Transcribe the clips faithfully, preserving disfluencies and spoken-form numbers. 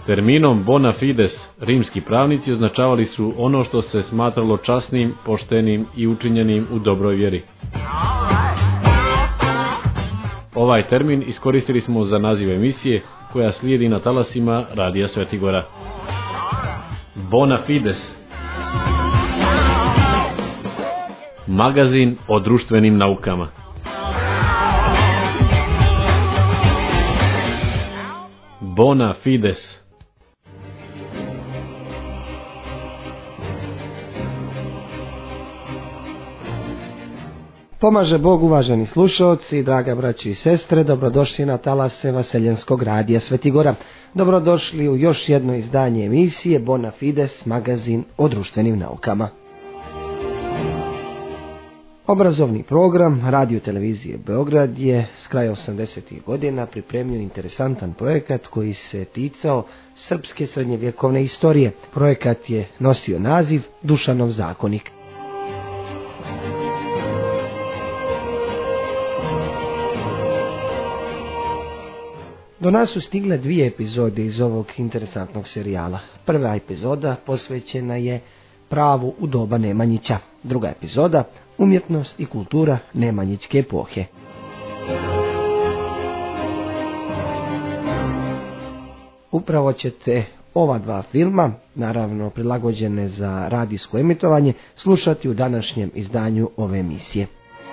Terminom bona fides rimski pravnici označavali su ono što se smatralo časnim, poštenim i učinjenim u dobroj vjeri. Ovaj termin iskoristili smo za naziv emisije koja slijedi na talasima Radija Svetigora. Bona fides. Magazin o društvenim naukama. Bona fides. Pomaže Bog, uvaženi slušalci, draga braći i sestre, dobrodošli na talase Vaseljenskog radija Svetigora. Dobrodošli u još jedno izdanje emisije Bona Fides, magazin o društvenim naukama. Obrazovni program Radio Televizije Beograd je s kraja osamdesetih godina pripremio interesantan projekat koji se ticao srpske srednjevjekovne istorije. Projekat je nosio naziv Dušanov zakonik. Do nas su stigle dvije epizode iz ovog interesantnog serijala. Prva epizoda posvećena je pravu u doba Nemanjića. Druga epizoda umjetnost i kultura nemanjićke epohe. Upravo ćete ova dva filma, naravno prilagođene za radijsko emitovanje, slušati u današnjem izdanju ove emisije.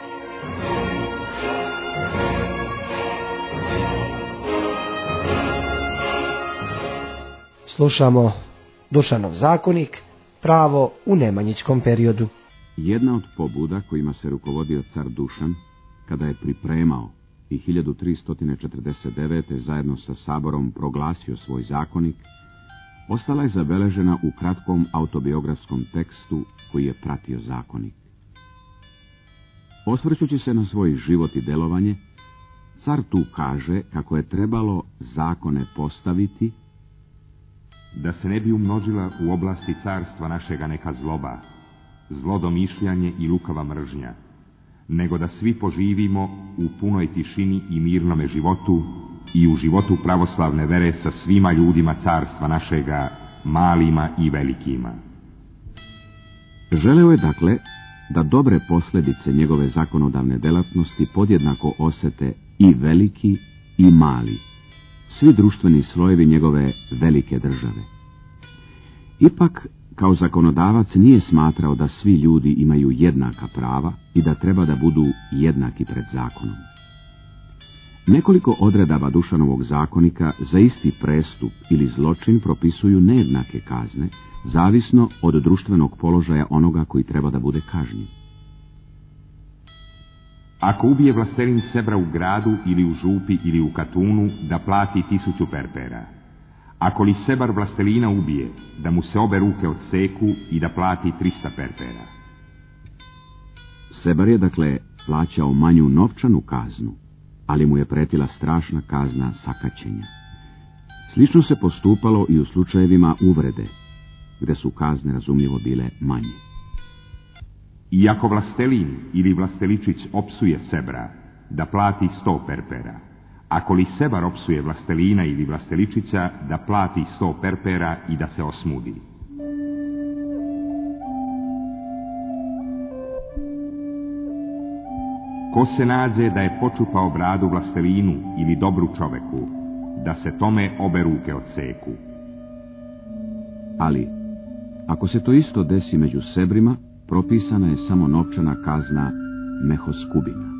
Slušamo Dušanov zakonik, pravo u nemanjićkom periodu. Jedna od pobuda kojima se rukovodio car Dušan, kada je pripremao i hiljadu tristo četrdeset devete. zajedno sa saborom proglasio svoj zakonik, ostala je zabeležena u kratkom autobiografskom tekstu koji je pratio zakonik. Osvrćući se na svoj život i delovanje, car tu kaže kako je trebalo zakone postaviti da se ne bi umnožila u oblasti carstva našega neka zloba, zlodomišljanje i lukava mržnja, nego da svi poživimo u punoj tišini i mirnome životu i u životu pravoslavne vere sa svima ljudima carstva našega, malima i velikima. Želeo je dakle da dobre posljedice njegove zakonodavne delatnosti podjednako osete i veliki i mali, svi društveni slojevi njegove velike države. Ipak, kao zakonodavac nije smatrao da svi ljudi imaju jednaka prava i da treba da budu jednaki pred zakonom. Nekoliko odredaba Dušanovog zakonika za isti prestup ili zločin propisuju nejednake kazne, zavisno od društvenog položaja onoga koji treba da bude kažnjen. Ako ubije vlastelin sebra u gradu ili u župi ili u katunu, da plati tisuću perpera. Ako li sebar vlastelina ubije, da mu se obe ruke odseku i da plati trista perpera. Sebar je dakle plaćao manju novčanu kaznu, ali mu je pretila strašna kazna sakaćenja. Slično se postupalo i u slučajevima uvrede, gde su kazne razumljivo bile manje. I ako vlastelin ili vlasteličić opsuje sebra, da plati sto perpera. Ako li sebar opsuje vlastelina ili vlasteličića, da plati sto perpera i da se osmudi. Ko se nađe da je počupao bradu vlastelinu ili dobru čoveku, da se tome obe ruke odseku. Ali, ako se to isto desi među sebrima, propisana je samo novčana kazna mehoskubina.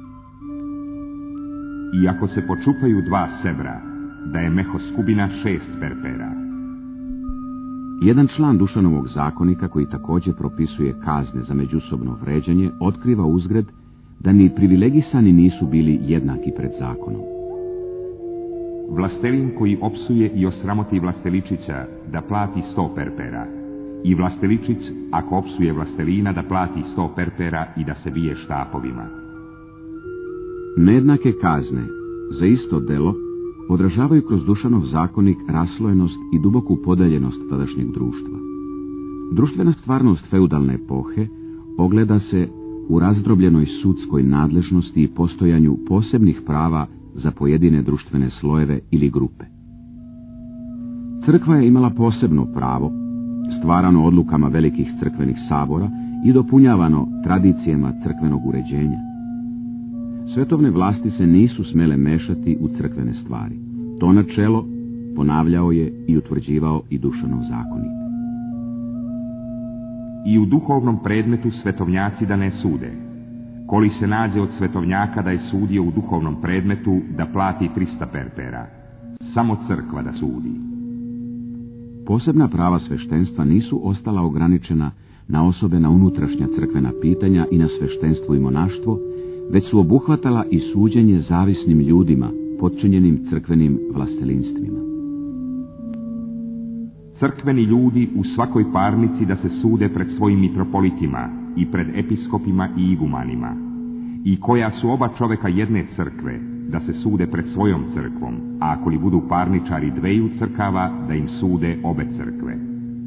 I ako se počupaju dva sebra, da je mehoskubina šest perpera. Jedan član Dušanovog zakonika, koji također propisuje kazne za međusobno vređanje, otkriva uzgred da ni privilegisani nisu bili jednaki pred zakonom. Vlastelin koji opsuje i osramoti vlasteličića, da plati sto perpera. I vlasteličić, ako opsuje vlastelina, da plati sto perpera i da se bije štapovima. Nejednake kazne za isto delo odražavaju kroz Dušanov zakonik raslojenost i duboku podeljenost tadašnjeg društva. Društvena stvarnost feudalne epohe ogleda se u razdrobljenoj sudskoj nadležnosti i postojanju posebnih prava za pojedine društvene slojeve ili grupe. Crkva je imala posebno pravo, stvarano odlukama velikih crkvenih sabora i dopunjavano tradicijama crkvenog uređenja. Svetovne vlasti se nisu smele mešati u crkvene stvari. To načelo ponavljao je i utvrđivao i Dušanov zakonik. I u duhovnom predmetu svetovnjaci da ne sude. Koli se nađe od svetovnjaka da je sudio u duhovnom predmetu, da plati trista perpera. Samo crkva da sudi. Posebna prava sveštenstva nisu ostala ograničena na osobe na unutrašnja crkvena pitanja i na sveštenstvo i monaštvo, već su obuhvatala i suđenje zavisnim ljudima, potčinjenim crkvenim vlastelinstvima. Crkveni ljudi u svakoj parnici da se sude pred svojim mitropolitima i pred episkopima i igumanima, i koja su oba čoveka jedne crkve, da se sude pred svojom crkvom, a ako li budu parničari dveju crkava, da im sude obe crkve.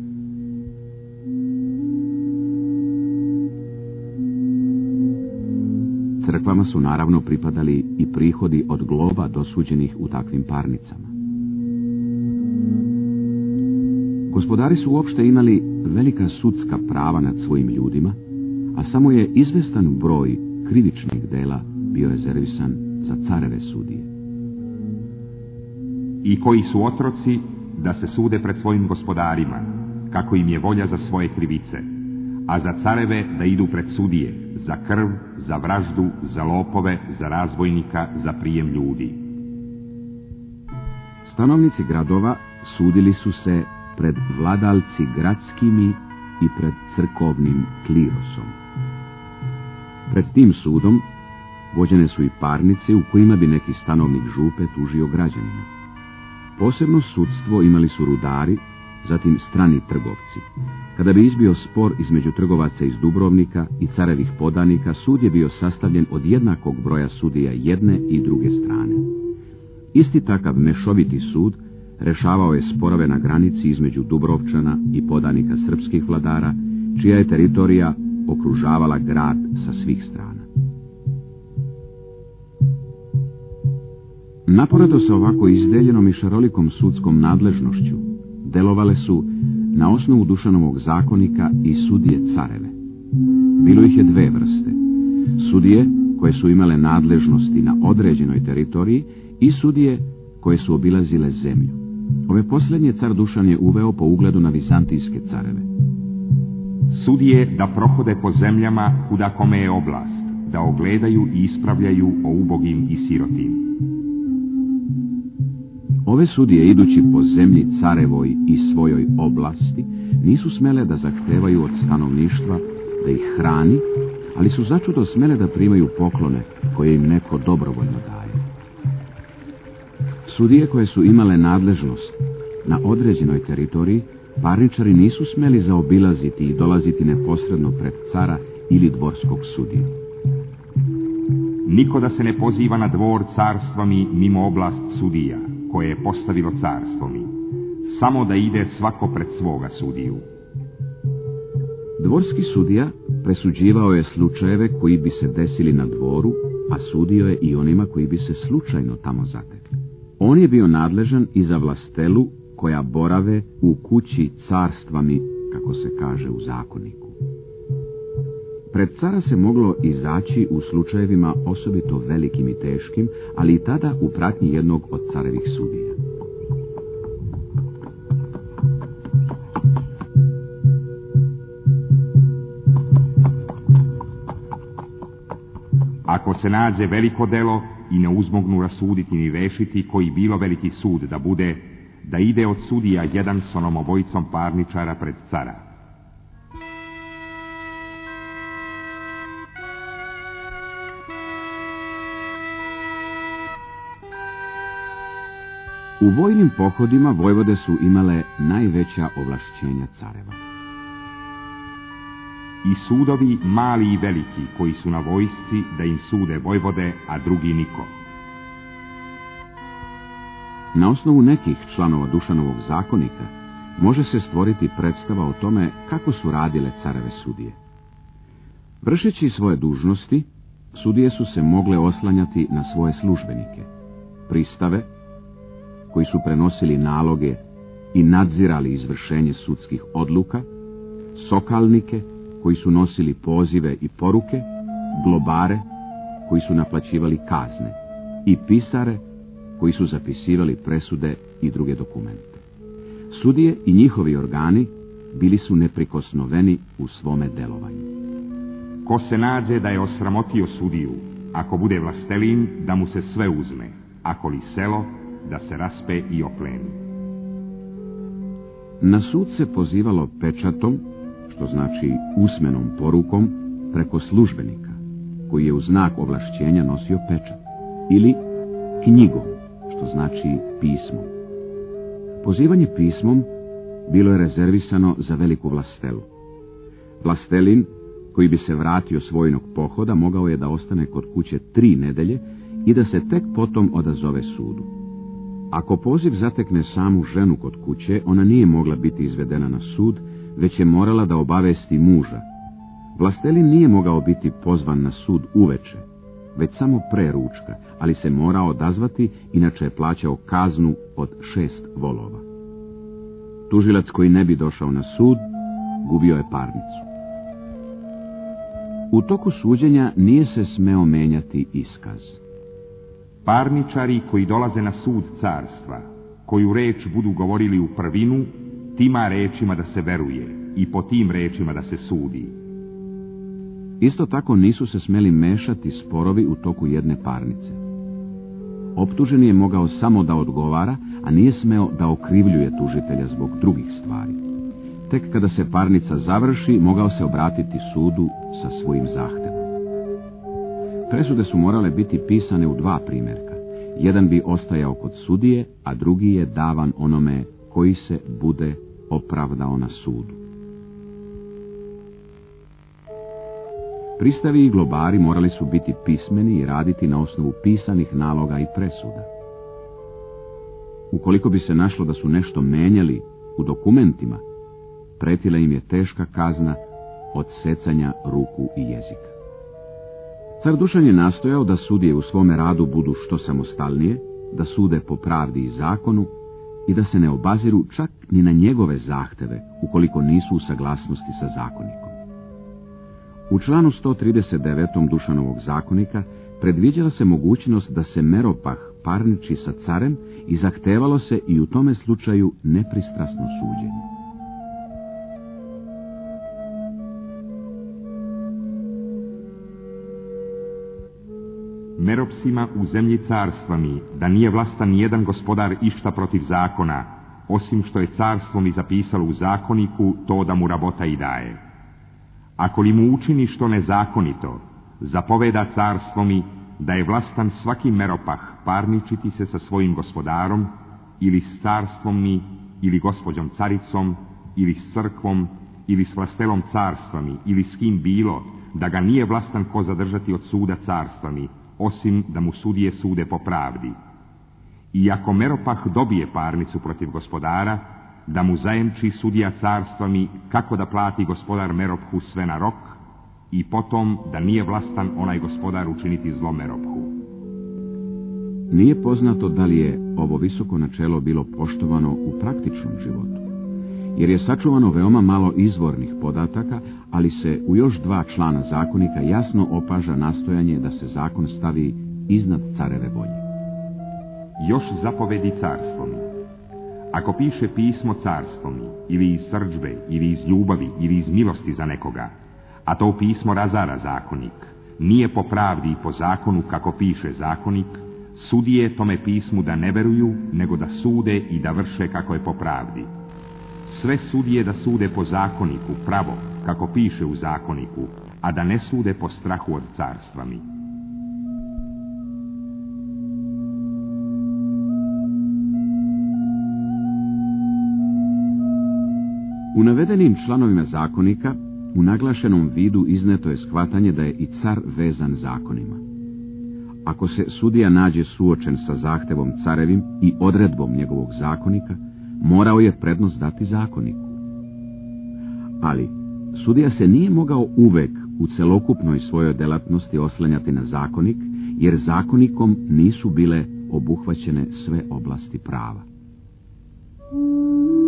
Crkvama su naravno pripadali i prihodi od globa dosuđenih u takvim parnicama. Gospodari su uopšte imali velika sudska prava nad svojim ljudima, a samo je izvestan broj krivičnih dela bio rezervisan za careve sudije. I koji su otroci da se sude pred svojim gospodarima, kako im je volja za svoje krivice, a za careve da idu pred sudije, za krv, za vraždu, za lopove, za razbojnika, za prijem ljudi. Stanovnici gradova sudili su se pred vladalci gradskimi i pred crkovnim klirosom. Pred tim sudom vođene su i parnice u kojima bi neki stanovnik župe tužio građanina. Posebno sudstvo imali su rudari, zatim strani trgovci. Kada bi izbio spor između trgovaca iz Dubrovnika i carevih podanika, sud je bio sastavljen od jednakog broja sudija jedne i druge strane. Isti takav mešoviti sud rešavao je sporove na granici između Dubrovčana i podanika srpskih vladara, čija je teritorija okružavala grad sa svih strana. Naporedo sa ovako izdeljenom i šarolikom sudskom nadležnošću delovale su na osnovu Dušanovog zakonika i sudije careve. Bilo ih je dve vrste. Sudije koje su imale nadležnosti na određenoj teritoriji i sudije koje su obilazile zemlju. Ove posljednje car Dušan je uveo po ugledu na vizantijske careve. Sudije da prohode po zemljama kuda kome je oblast, da ogledaju i ispravljaju o ubogim i sirotim. Ove sudije, idući po zemlji carevoj i svojoj oblasti, nisu smele da zahtevaju od stanovništva da ih hrani, ali su začudo smele da primaju poklone koje im neko dobrovoljno daje. Sudije koje su imale nadležnost na određenoj teritoriji, parničari nisu smeli zaobilaziti i dolaziti neposredno pred cara ili dvorskog sudiju. Niko da se ne poziva na dvor carstva mi mimo oblast sudija, koje je postavilo carstvo mi, samo da ide svako pred svoga sudiju. Dvorski sudija presuđivao je slučajeve koji bi se desili na dvoru, a sudio je i onima koji bi se slučajno tamo zatekli. On je bio nadležan i za vlastelu koja borave u kući carstvami, kako se kaže u zakoniku. Pred cara se moglo izaći u slučajevima osobito velikim i teškim, ali i tada u pratnji jednog od carevih sudija. Ako se nađe veliko delo i ne uzmognu rasuditi ni rešiti koji bilo veliki sud da bude, da ide od sudija jedan s onom obojicom parničara pred cara. U vojnim pohodima vojvode su imale najveća ovlašćenja careva. I sudovi mali i veliki koji su na vojsci da im sude vojvode, a drugi niko. Na osnovu nekih članova Dušanovog zakonika može se stvoriti predstava o tome kako su radile careve sudije. Vršeći svoje dužnosti, sudije su se mogle oslanjati na svoje službenike, pristave, koji su prenosili naloge i nadzirali izvršenje sudskih odluka, sokalnike koji su nosili pozive i poruke, globare koji su naplaćivali kazne i pisare koji su zapisivali presude i druge dokumente. Sudije i njihovi organi bili su neprikosnoveni u svome delovanju. Ko se nađe da je osramotio sudiju, ako bude vlastelin, da mu se sve uzme, ako li selo, da se raspe i opleni. Na sud se pozivalo pečatom, što znači usmenom porukom, preko službenika, koji je u znak ovlašćenja nosio pečat, ili knjigom, što znači pismom. Pozivanje pismom bilo je rezervisano za veliku vlastelu. Vlastelin, koji bi se vratio s vojnog pohoda, mogao je da ostane kod kuće tri nedelje i da se tek potom odazove sudu. Ako poziv zatekne samu ženu kod kuće, ona nije mogla biti izvedena na sud, već je morala da obavesti muža. Vlastelin nije mogao biti pozvan na sud uveče, već samo pre ručka, ali se morao odazvati, inače je plaćao kaznu od šest volova. Tužilac koji ne bi došao na sud, gubio je parnicu. U toku suđenja nije se smeo menjati iskaz. Parničari koji dolaze na sud carstva, koju reč budu govorili u prvinu, tima rečima da se veruje i po tim rečima da se sudi. Isto tako nisu se smeli mešati sporovi u toku jedne parnice. Optuženi je mogao samo da odgovara, a nije smeo da okrivljuje tužitelja zbog drugih stvari. Tek kada se parnica završi, mogao se obratiti sudu sa svojim zahtevom. Presude su morale biti pisane u dva primjerka. Jedan bi ostajao kod sudije, a drugi je davan onome koji se bude opravdao na sudu. Pristavi i globari morali su biti pismeni i raditi na osnovu pisanih naloga i presuda. Ukoliko bi se našlo da su nešto menjali u dokumentima, pretila im je teška kazna od secanja ruku i jezika. Car Dušan je nastojao da sudije u svome radu budu što samostalnije, da sude po pravdi i zakonu i da se ne obaziru čak ni na njegove zahteve, ukoliko nisu u saglasnosti sa zakonikom. U članu sto trideset devet. Dušanovog zakonika predviđala se mogućnost da se Meropah parniči sa carem i zahtevalo se i u tome slučaju nepristrasno suđenje. Meropsima u zemlji carstva mi, da nije vlastan nijedan gospodar išta protiv zakona, osim što je carstvo mi zapisalo u zakoniku to da mu rabota i daje. Ako li mu učini što nezakonito, zapoveda carstvo mi da je vlastan svaki Meropah parničiti se sa svojim gospodarom, ili s carstvom mi, ili gospođom caricom, ili s crkvom, ili s vlastelom carstva mi, ili s kim bilo, da ga nije vlastan ko zadržati od suda carstva mi, osim da mu sudije sude po pravdi. I ako Meropah dobije parnicu protiv gospodara, da mu zajemči sudija carstva mi kako da plati gospodar Merophu sve na rok, i potom da nije vlastan onaj gospodar učiniti zlo Merophu. Nije poznato da li je ovo visoko načelo bilo poštovano u praktičnom životu, jer je sačuvano veoma malo izvornih podataka, ali se u još dva člana zakonika jasno opaža nastojanje da se zakon stavi iznad careve volje. Još zapovedi carstvo mi. Ako piše pismo carstvo mi, ili iz srdžbe, ili iz ljubavi, ili iz milosti za nekoga, a to pismo razara zakonik, nije po pravdi i po zakonu kako piše zakonik, sudije tome pismu da ne veruju, nego da sude i da vrše kako je po pravdi. Sve sudije da sude po zakoniku, pravo, kako piše u zakoniku, a da ne sude po strahu od carstva mi. U navedenim članovima zakonika u naglašenom vidu izneto je shvatanje da je i car vezan zakonima. Ako se sudija nađe suočen sa zahtevom carevim i odredbom njegovog zakonika, morao je prednost dati zakoniku. Ali sudija se nije mogao uvek u celokupnoj svojoj delatnosti oslanjati na zakonik, jer zakonikom nisu bile obuhvaćene sve oblasti prava.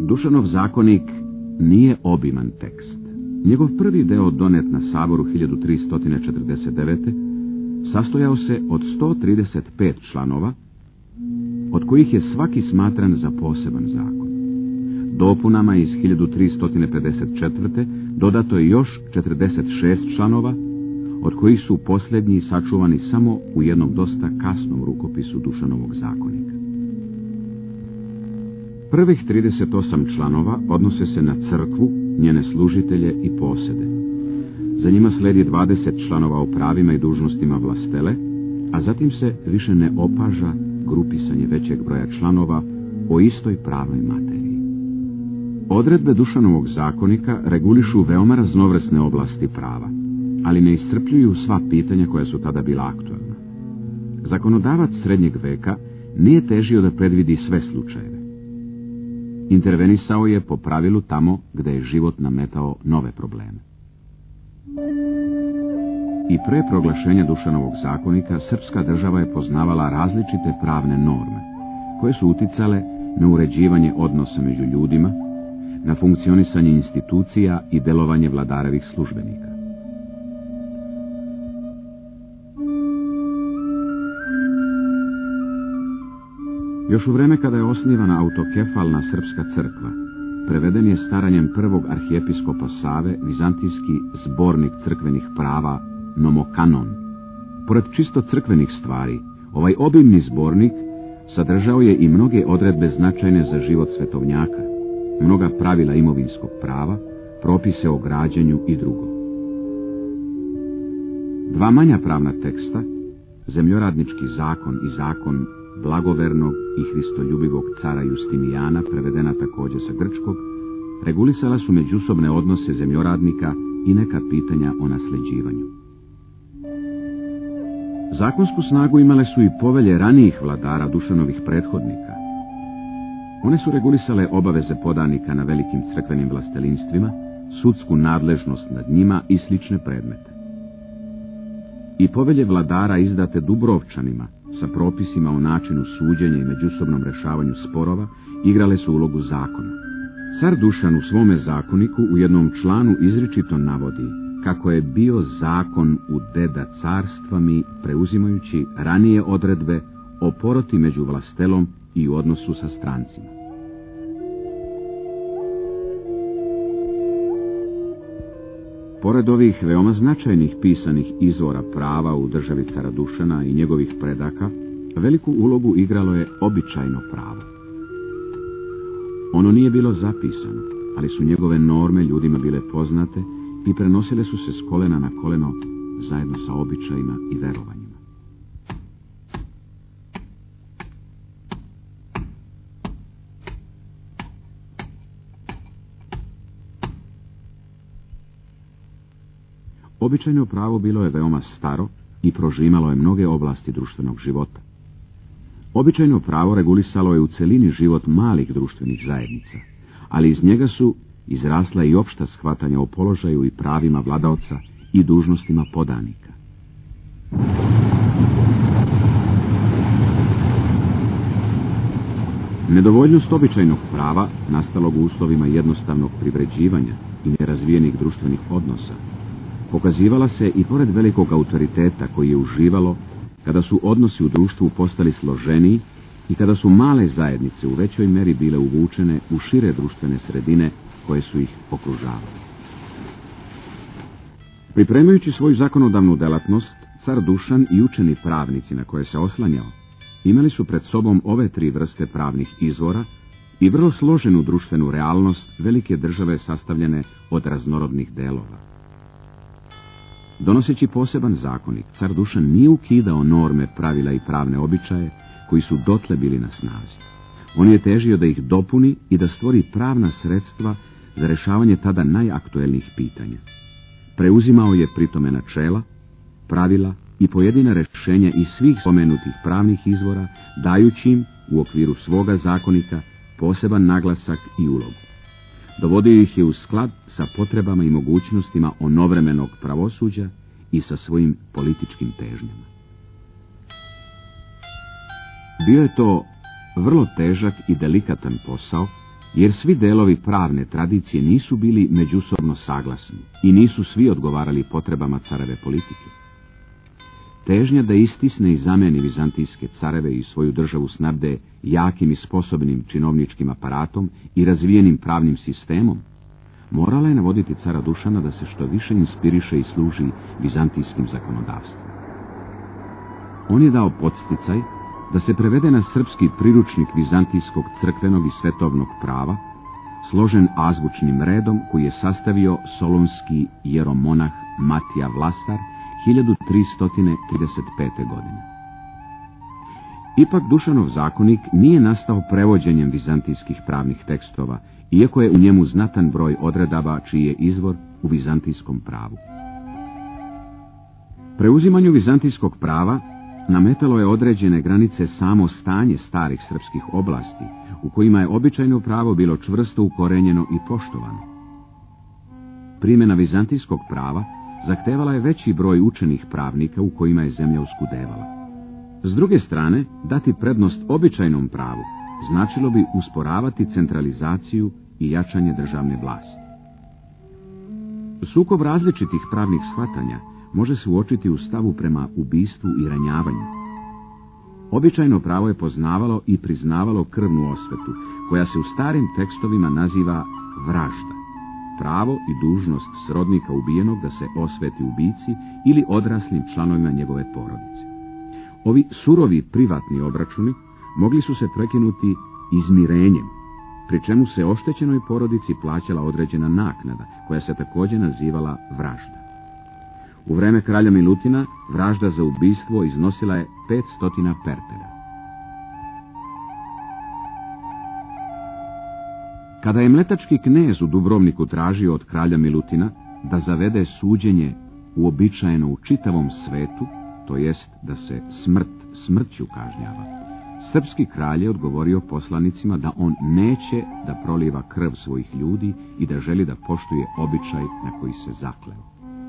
Dušanov zakonik nije obiman tekst. Njegov prvi deo, donet na saboru hiljadu tristo četrdeset devete. sastojao se od sto trideset pet članova, od kojih je svaki smatran za poseban zakon. Dopunama iz hiljadu tristo pedeset četvrte. dodato je još četrdeset šest članova, od kojih su posljednji sačuvani samo u jednom dosta kasnom rukopisu Dušanovog zakonika. Prvih trideset osam članova odnose se na crkvu, njene služitelje i posede. Za njima sledi dvadeset članova o pravima i dužnostima vlastele, a zatim se više ne opaža grupisanje većeg broja članova o istoj pravnoj materiji. Odredbe Dušanovog zakonika regulišu veoma raznovrsne oblasti prava, ali ne iscrpljuju sva pitanja koja su tada bila aktualna. Zakonodavac srednjeg veka nije težio da predvidi sve slučajeve. Intervenisao je po pravilu tamo gde je život nametao nove probleme. I pre proglašenja Dušanovog zakonika srpska država je poznavala različite pravne norme, koje su uticale na uređivanje odnosa među ljudima, na funkcionisanje institucija i delovanje vladarevih službenika. Još u vreme kada je osnivana autokefalna srpska crkva, preveden je staranjem prvog arhijepiskopa Save vizantijski zbornik crkvenih prava Nomokanon. Pored čisto crkvenih stvari, ovaj obimni zbornik sadržao je i mnoge odredbe značajne za život svetovnjaka, mnoga pravila imovinskog prava, propise o građenju i drugo. Dva manja pravna teksta, zemljoradnički zakon i zakon blagovernog i hristoljubivog cara Justinijana, prevedena također sa grčkog, regulisala su međusobne odnose zemljoradnika i neka pitanja o nasljeđivanju. Zakonsku snagu imale su i povelje ranijih vladara Dušanovih prethodnika. One su regulisale obaveze podanika na velikim crkvenim vlastelinstvima, sudsku nadležnost nad njima i slične predmete. I povelje vladara izdate Dubrovčanima sa propisima o načinu suđenja i međusobnom rešavanju sporova igrale su ulogu zakona. Car Dušan u svome zakoniku u jednom članu izričito navodi kako je bio zakon u deda carstvami, preuzimajući ranije odredbe o poroti među vlastelom i u odnosu sa strancima. Pored ovih veoma značajnih pisanih izvora prava u državi cara Dušana i njegovih predaka, veliku ulogu igralo je običajno pravo. Ono nije bilo zapisano, ali su njegove norme ljudima bile poznate i prenosile su se s kolena na koleno zajedno sa običajima i verovanjima. Običajno pravo bilo je veoma staro i prožimalo je mnoge oblasti društvenog života. Običajno pravo regulisalo je u celini život malih društvenih zajednica, ali iz njega su izrasla i opšta shvatanja o položaju i pravima vladaoca i dužnostima podanika. Nedovoljnost običajnog prava, nastalog u uslovima jednostavnog privređivanja i nerazvijenih društvenih odnosa, pokazivala se i pored velikog autoriteta koji je uživalo kada su odnosi u društvu postali složeniji i kada su male zajednice u većoj meri bile uvučene u šire društvene sredine koje su ih okružavale. Pripremajući svoju zakonodavnu delatnost, car Dušan i učeni pravnici na koje se oslanjao imali su pred sobom ove tri vrste pravnih izvora i vrlo složenu društvenu realnost velike države sastavljene od raznorodnih delova. Donoseći poseban zakonik, car Dušan nije ukidao norme, pravila i pravne običaje koji su dotle bili na snazi. On je težio da ih dopuni i da stvori pravna sredstva za rešavanje tada najaktuelnijih pitanja. Preuzimao je pritome načela, pravila i pojedina rešenja iz svih spomenutih pravnih izvora, dajući im u okviru svoga zakonika poseban naglasak i ulogu. Dovodio ih je u sklad sa potrebama i mogućnostima onovremenog pravosuđa i sa svojim političkim težnjama. Bio je to vrlo težak i delikatan posao jer svi delovi pravne tradicije nisu bili međusobno saglasni i nisu svi odgovarali potrebama careve politike. Težnja da istisne i zameni vizantijske careve i svoju državu snabde jakim i sposobnim činovničkim aparatom i razvijenim pravnim sistemom, morala je navoditi cara Dušana da se što više inspiriše i služi vizantijskim zakonodavstvom. On je dao podsticaj da se prevede na srpski priručnik vizantijskog crkvenog i svetovnog prava, složen azbučnim redom koji je sastavio solunski jeromonah Matija Vlastar hiljadu tristo trideset pete. godine. Ipak Dušanov zakonik nije nastao prevođenjem vizantijskih pravnih tekstova, iako je u njemu znatan broj odredaba čiji je izvor u vizantijskom pravu. Preuzimanju vizantijskog prava nametalo je određene granice samo stanje starih srpskih oblasti, u kojima je običajno pravo bilo čvrsto ukorenjeno i poštovano. Primjena vizantijskog prava zahtevala je veći broj učenih pravnika u kojima je zemlja uskudevala. S druge strane, dati prednost običajnom pravu značilo bi usporavati centralizaciju i jačanje državne vlasti. Sukob različitih pravnih shvatanja može se uočiti u stavu prema ubistvu i ranjavanju. Običajno pravo je poznavalo i priznavalo krvnu osvetu, koja se u starim tekstovima naziva vražda, pravo i dužnost srodnika ubijenog da se osveti ubici ili odraslim članovima njegove porodice. Ovi surovi privatni obračuni mogli su se prekinuti izmirenjem, pri čemu se oštećenoj porodici plaćala određena naknada, koja se također nazivala vražda. U vreme kralja Milutina vražda za ubistvo iznosila je petsto perpera. Kada je mletački knez u Dubrovniku tražio od kralja Milutina da zavede suđenje uobičajeno u čitavom svetu, to jest da se smrt smrću kažnjava, srpski kralj je odgovorio poslanicima da on neće da proliva krv svojih ljudi i da želi da poštuje običaj na koji se zakleo.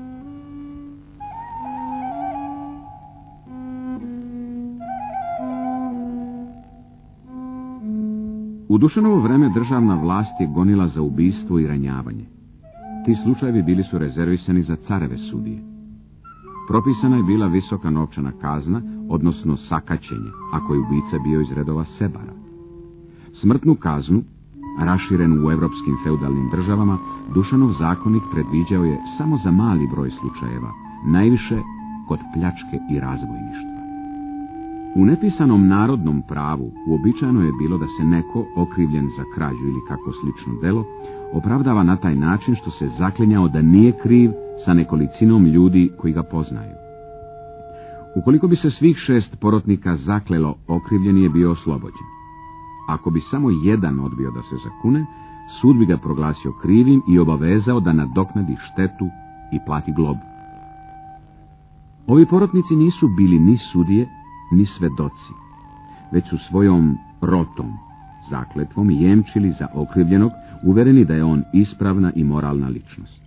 U Dušanovo vreme državna vlast je gonila za ubistvo i ranjavanje. Ti slučajevi bili su rezervisani za careve sudije. Propisana je bila visoka novčana kazna, odnosno sakaćenje, ako je ubica bio iz redova sebara. Smrtnu kaznu, raširenu u evropskim feudalnim državama, Dušanov zakonik predviđao je samo za mali broj slučajeva, najviše kod pljačke i razbojništva. U nepisanom narodnom pravu uobičajeno je bilo da se neko, okrivljen za krađu ili kako slično delo, opravdava na taj način što se zaklinjao da nije kriv sa nekolicinom ljudi koji ga poznaju. Ukoliko bi se svih šest porotnika zaklelo, okrivljeni je bio oslobođen. Ako bi samo jedan odbio da se zakune, sud bi ga proglasio krivim i obavezao da nadoknadi štetu i plati globu. Ovi porotnici nisu bili ni sudije, ni svedoci, već su svojom rotom, zakletvom jemčili za okrivljenog, uvereni da je on ispravna i moralna ličnost.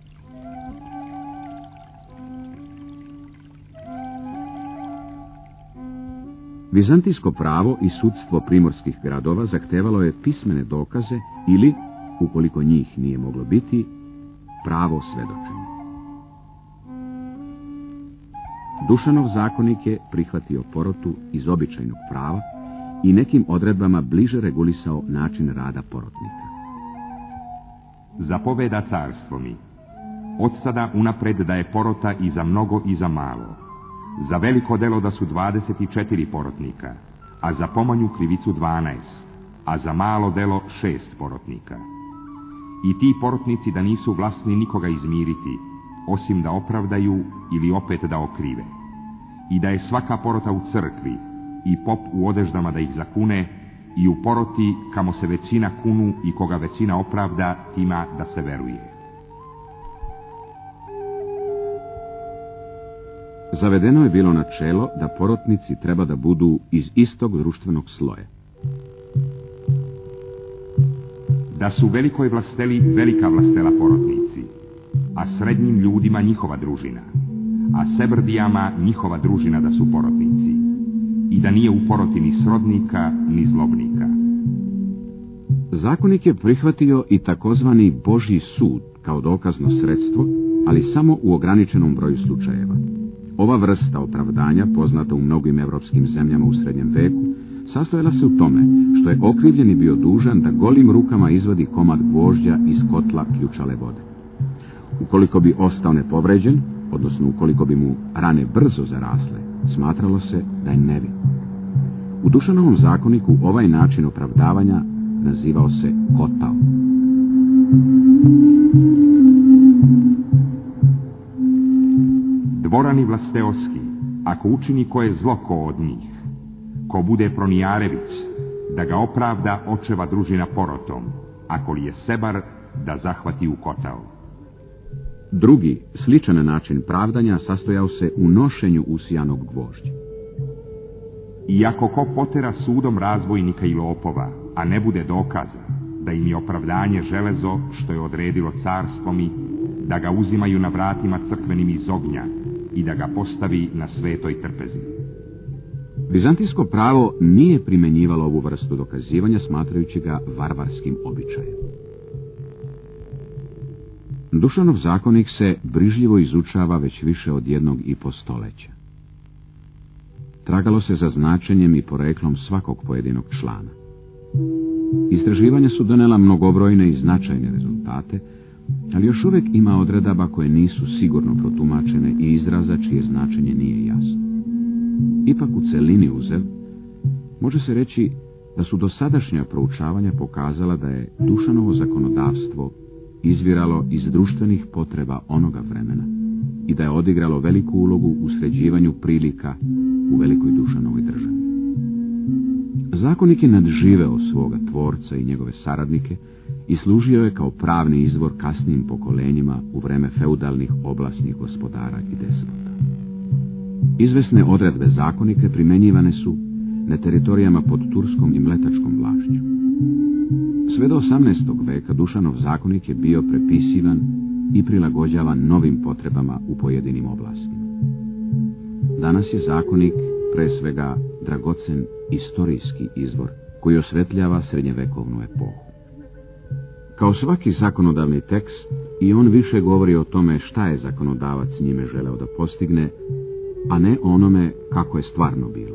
Vizantijsko pravo i sudstvo primorskih gradova zahtevalo je pismene dokaze ili, ukoliko njih nije moglo biti, pravo svedočenja. Dušanov zakonik je prihvatio porotu iz običajnog prava i nekim odredbama bliže regulisao način rada porotnika. Zapoveda carstvo mi, od sada unapred da je porota i za mnogo i za malo, za veliko delo da su dvadeset četiri porotnika, a za pomanju krivicu dvanaest, a za malo delo šest porotnika. I ti porotnici da nisu vlasni nikoga izmiriti, osim da opravdaju ili opet da okrive. I da je svaka porota u crkvi i pop u odeždama da ih zakune, i u poroti kamo se većina kunu i koga većina opravda, tima da se veruje. Zavedeno je bilo načelo da porotnici treba da budu iz istog društvenog sloja. Da su velikoj vlasteli velika vlastela porotnici, a srednjim ljudima njihova družina, a sebrdijama njihova družina da su porotnici, i da nije u poroti ni srodnika, ni zlobnika. Zakonik je prihvatio i takozvani Božji sud kao dokazno sredstvo, ali samo u ograničenom broju slučajeva. Ova vrsta opravdanja, poznata u mnogim evropskim zemljama u srednjem veku, sastojala se u tome što je okrivljeni bio dužan da golim rukama izvadi komad gvožđa iz kotla ključale vode. Ukoliko bi ostao nepovređen, odnosno ukoliko bi mu rane brzo zarasle, smatralo se da je nevin. U Dušanovom zakoniku ovaj način opravdavanja nazivao se kotao. Dvorani Vlasteoski, ako učini ko je zlo ko od njih, ko bude Pronijarević, da ga opravda očeva družina porotom, ako li je sebar, da zahvati u kotao. Drugi, sličan način pravdanja sastojao se u nošenju usijanog gvožđa. I ako ko potera sudom razbojnika i lopova, a ne bude dokaza, da im je opravdanje železo što je odredilo carstvo mi, da ga uzimaju na vratima crkvenim iz ognja i da ga postavi na svetoj trpezi. Vizantijsko pravo nije primjenjivalo ovu vrstu dokazivanja, smatrajući ga varvarskim običajem. Dušanov zakonik se brižljivo izučava već više od jednog i po stoljeća. Tragalo se za značenjem i poreklom svakog pojedinog člana. Istraživanja su donela mnogobrojne i značajne rezultate, ali još uvijek ima odredaba koje nisu sigurno protumačene i izraza čije značenje nije jasno. Ipak u celini uzev, može se reći da su dosadašnja proučavanja pokazala da je Dušanovo zakonodavstvo izviralo iz društvenih potreba onoga vremena i da je odigralo veliku ulogu u sređivanju prilika u velikoj Dušanovoj državi. Zakonik je nadživeo svoga tvorca i njegove saradnike i služio je kao pravni izvor kasnijim pokolenjima u vreme feudalnih oblasnih gospodara i despota. Izvesne odredbe zakonika primjenjivane su na teritorijama pod turskom i mletačkom vlašću. Sve do osamnaestog veka Dušanov zakonik je bio prepisivan i prilagođavan novim potrebama u pojedinim oblastima. Danas je zakonik pre svega dragocen istorijski izvor koji osvetljava srednjevekovnu epohu. Kao svaki zakonodavni tekst, i on više govori o tome šta je zakonodavac njime želeo da postigne, a ne onome kako je stvarno bilo.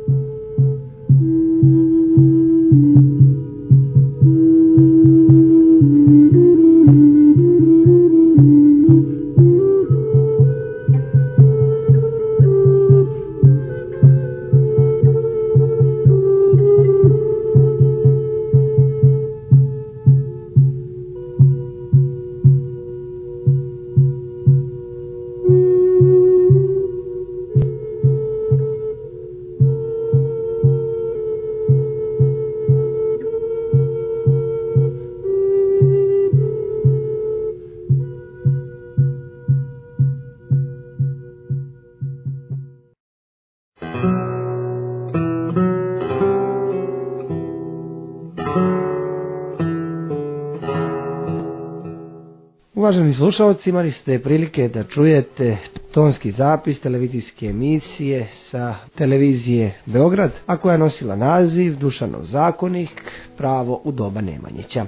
Uvaženi slušalci, imali ste prilike da čujete tonski zapis televizijske emisije sa televizije Beograd, a koja je nosila naziv Dušanov zakonik, pravo u doba Nemanjića.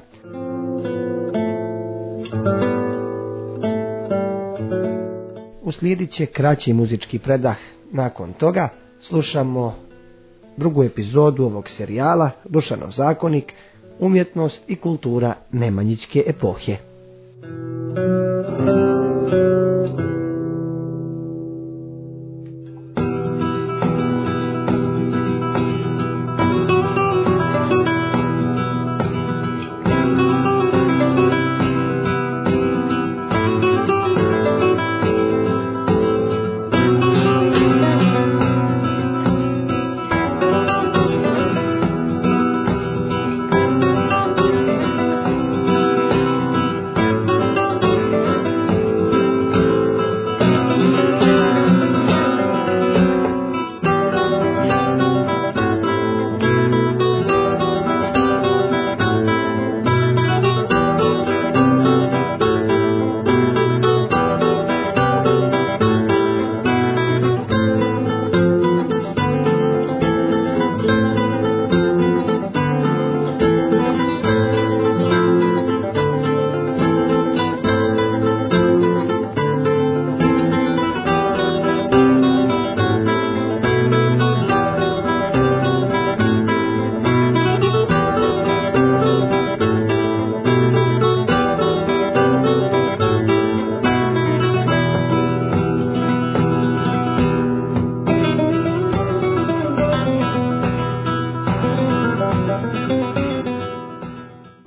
Uslijedit će kraći muzički predah. Nakon toga slušamo drugu epizodu ovog serijala Dušanov zakonik, umjetnost i kultura Nemanjićke epohe.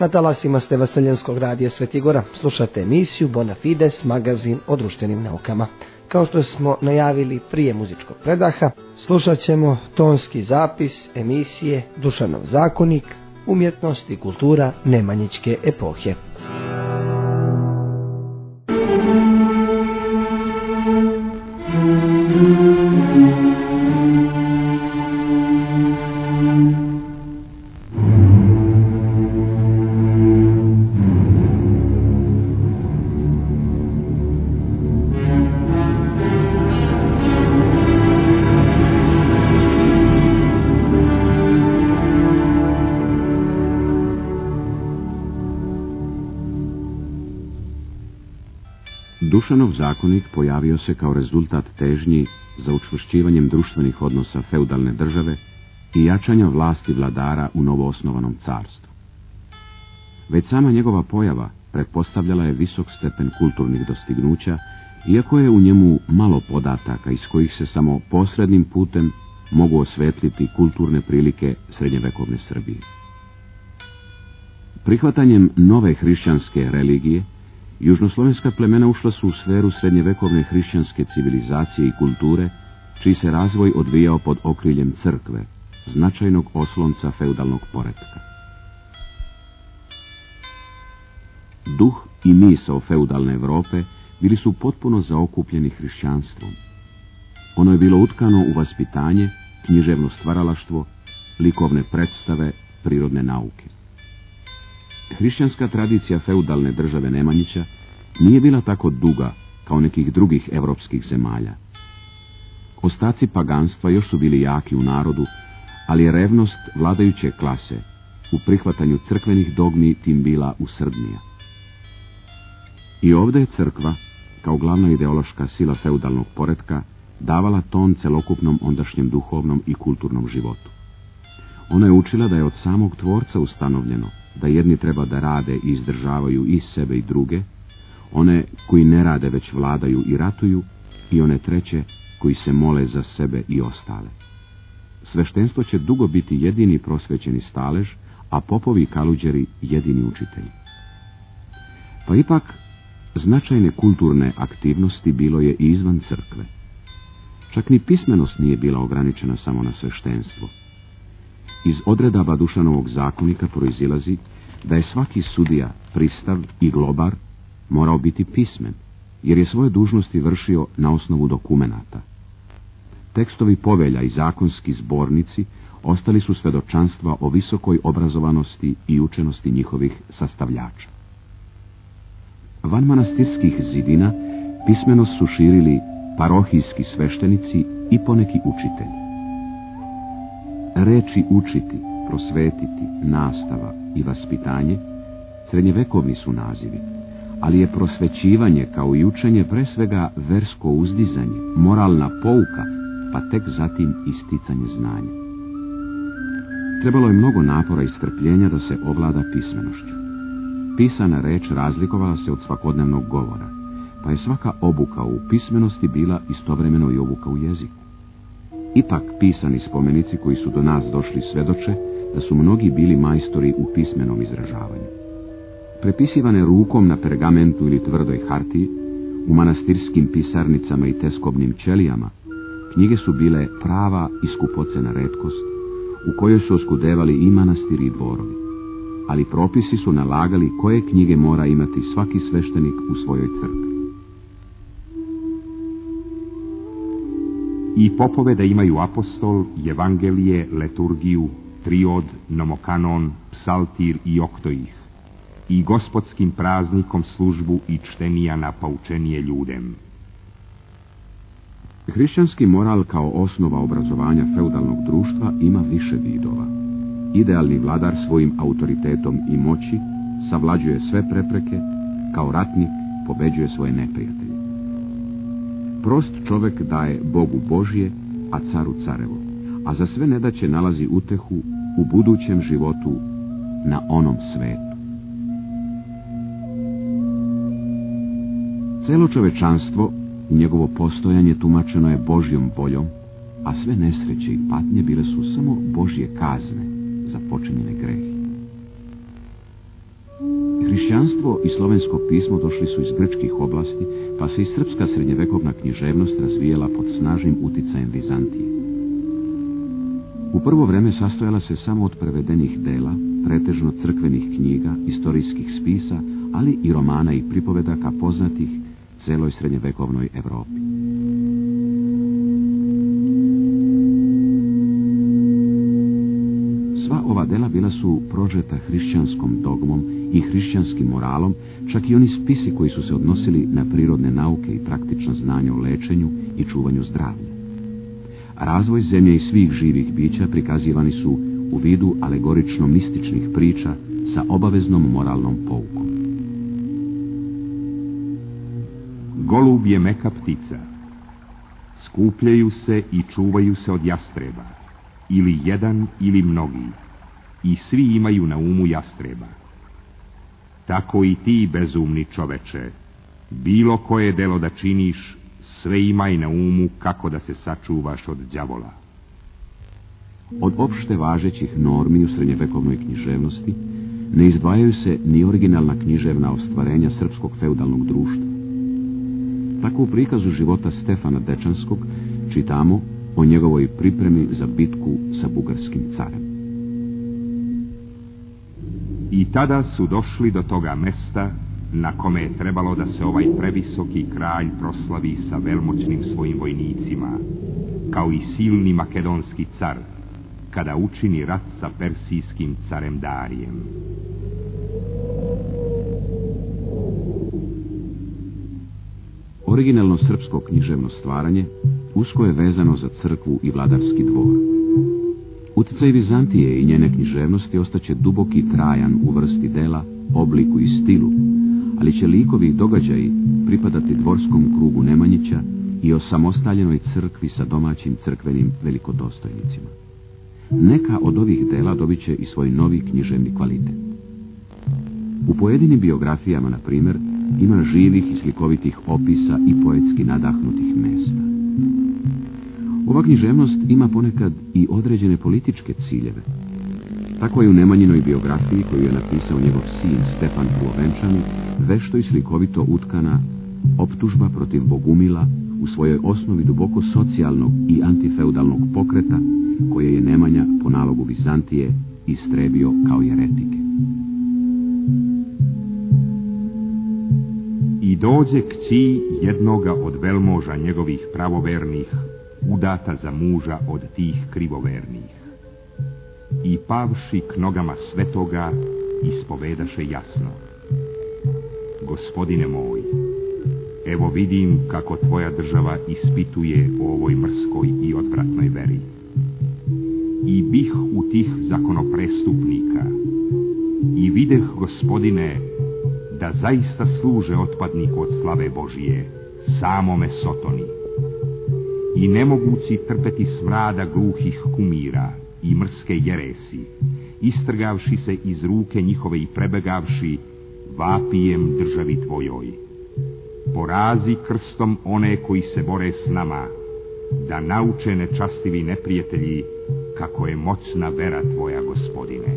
Na talasima ste Vaseljenskog radija Svetigora. Slušate emisiju Bona Fides, magazin o društvenim naukama. Kao što smo najavili prije muzičkog predaha, slušat ćemo tonski zapis emisije Dušanov zakonik, umjetnost i kultura nemanjićke epohe. Dušanov zakonik pojavio se kao rezultat težnji za učvršćivanjem društvenih odnosa feudalne države i jačanja vlasti vladara u novoosnovanom carstvu. Već sama njegova pojava pretpostavljala je visok stepen kulturnih dostignuća, iako je u njemu malo podataka iz kojih se samo posrednim putem mogu osvetliti kulturne prilike srednjevekovne Srbije. Prihvatanjem nove hrišćanske religije, južnoslovenska plemena ušla su u sferu srednjevekovne hrišćanske civilizacije i kulture, čiji se razvoj odvijao pod okriljem crkve, značajnog oslonca feudalnog poretka. Duh i misao feudalne Evrope bili su potpuno zaokupljeni hrišćanstvom. Ono je bilo utkano u vaspitanje, književno stvaralaštvo, likovne predstave, prirodne nauke. Hrišćanska tradicija feudalne države Nemanjića nije bila tako duga kao nekih drugih evropskih zemalja. Ostaci paganstva još su bili jaki u narodu, ali je revnost vladajuće klase u prihvatanju crkvenih dogmi tim bila usrdnija. I ovdje je crkva, kao glavna ideološka sila feudalnog poretka, davala ton celokupnom ondašnjem duhovnom i kulturnom životu. Ona je učila da je od samog Tvorca ustanovljeno da jedni treba da rade i izdržavaju i sebe i druge, one koji ne rade već vladaju i ratuju, i one treće koji se mole za sebe i ostale. Sveštenstvo će dugo biti jedini prosvećeni stalež, a popovi i kaluđeri jedini učitelji. Pa ipak, značajne kulturne aktivnosti bilo je i izvan crkve. Čak ni pismenost nije bila ograničena samo na sveštenstvo. Iz odredaba Dušanovog zakonika proizilazi da je svaki sudija, pristav i globar morao biti pismen, jer je svoje dužnosti vršio na osnovu dokumenata. Tekstovi povelja i zakonski zbornici ostali su svedočanstva o visokoj obrazovanosti i učenosti njihovih sastavljača. Van manastirskih zidina pismenost su širili parohijski sveštenici i poneki učitelji. Reči učiti, prosvetiti, nastava i vaspitanje srednjevekovni su nazivi, ali je prosvećivanje kao i učenje pre svega versko uzdizanje, moralna pouka, pa tek zatim isticanje znanja. Trebalo je mnogo napora i strpljenja da se ovlada pismenošću. Pisana reč razlikovala se od svakodnevnog govora, pa je svaka obuka u pismenosti bila istovremeno i obuka u jeziku. Ipak pisani spomenici koji su do nas došli svedoče da su mnogi bili majstori u pismenom izražavanju. Prepisivane rukom na pergamentu ili tvrdoj hartiji, u manastirskim pisarnicama i teskobnim ćelijama, knjige su bile prava i skupocena retkost, u kojoj su oskudevali i manastiri i dvorovi, ali propisi su nalagali koje knjige mora imati svaki sveštenik u svojoj crkvi. I popove da imaju apostol, evangelije, leturgiju, triod, nomokanon, psaltir i oktoih, i gospodskim praznikom službu i čtenija na poučenije ljudem. Hrišćanski moral kao osnova obrazovanja feudalnog društva ima više vidova. Idealni vladar svojim autoritetom i moći savlađuje sve prepreke, kao ratnik pobeđuje svoje neprijatelje. Prost čovek daje Bogu Božje, a caru carevo, a za sve nedaće nalazi utehu u budućem životu na onom svetu. Celo čovečanstvo i njegovo postojanje tumačeno je Božjom voljom, a sve nesreće i patnje bile su samo Božje kazne za počinjene grehe. Hrišćanstvo i slovensko pismo došli su iz grčkih oblasti, pa se i srpska srednjevekovna književnost razvijela pod snažnim uticajem Vizantije. U prvo vreme sastojala se samo od prevedenih dela, pretežno crkvenih knjiga, istorijskih spisa, ali i romana i pripovedaka poznatih celoj srednjevekovnoj Evropi. Sva ova dela bila su prožeta hrišćanskom dogmom i hrišćanskim moralom, čak i oni spisi koji su se odnosili na prirodne nauke i praktična znanja o lečenju i čuvanju zdravlja. Razvoj zemlje i svih živih bića prikazivani su u vidu alegorično-mističnih priča sa obaveznom moralnom poukom. Golub je meka ptica. Skupljaju se i čuvaju se od jastreba, ili jedan ili mnogi, i svi imaju na umu jastreba. Tako i ti, bezumni čoveče, bilo koje delo da činiš, sve imaj na umu kako da se sačuvaš od đavola. Od opšte važećih normi u srednjevekovnoj književnosti ne izdvajaju se ni originalna književna ostvarenja srpskog feudalnog društva. Tako u prikazu života Stefana Dečanskog čitamo o njegovoj pripremi za bitku sa bugarskim carem. I tada su došli do toga mesta na kome je trebalo da se ovaj previsoki kralj proslavi sa velmoćnim svojim vojnicima, kao i silni makedonski car, kada učini rat sa persijskim carem Darijem. Originalno srpsko književno stvaranje usko je vezano za crkvu i vladarski dvor. Uticaj Vizantije i njene književnosti ostaće duboki i trajan u vrsti dela, obliku i stilu, ali će likovi događaji pripadati dvorskom krugu Nemanjića i osamostaljenoj crkvi sa domaćim crkvenim velikodostojnicima. Neka od ovih dela dobit će i svoj novi književni kvalitet. U pojedinim biografijama, na primjer, ima živih i slikovitih opisa i poetski nadahnutih mesta. Ova književnost ima ponekad i određene političke ciljeve. Tako je u Nemanjinoj biografiji, koju je napisao njegov sin Stefan Bluovenčani, vešto i slikovito utkana optužba protiv Bogumila, u svojoj osnovi duboko socijalnog i antifeudalnog pokreta, koje je Nemanja po nalogu Vizantije istrebio kao jeretike. I dođe kći jednoga od velmoža njegovih pravovernih, udata za muža od tih krivovernih. I pavši k nogama svetoga, ispovedaše jasno: Gospodine moj, evo vidim kako tvoja država ispituje o ovoj mrskoj i odvratnoj veri. I bih u tih zakonoprestupnika, i videh, Gospodine, da zaista služe otpadniku od slave Božije, samome Sotoni. I ne mogući trpeti smrada gluhih kumira i mrske jeresi, istrgavši se iz ruke njihove i prebegavši, vapijem državi tvojoj: porazi krstom one koji se bore s nama, da nauče nečastivi neprijatelji kako je moćna vera tvoja, Gospodine.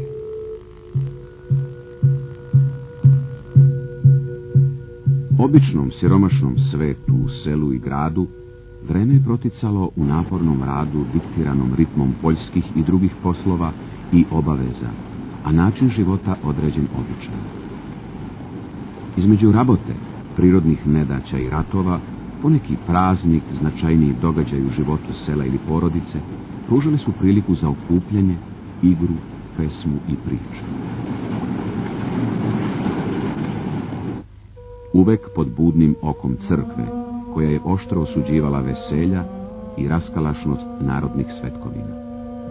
Običnom siromašnom svetu, u selu i gradu, vreme je proticalo u napornom radu diktiranom ritmom poljskih i drugih poslova i obaveza, a način života određen običajno. Između rabote, prirodnih nedaća i ratova, poneki praznik, značajniji događaj u životu sela ili porodice, pružali su priliku za okupljanje, igru, pesmu i priču. Uvek pod budnim okom crkve, koja je oštro osuđivala veselja i raskalašnost narodnih svetkovina.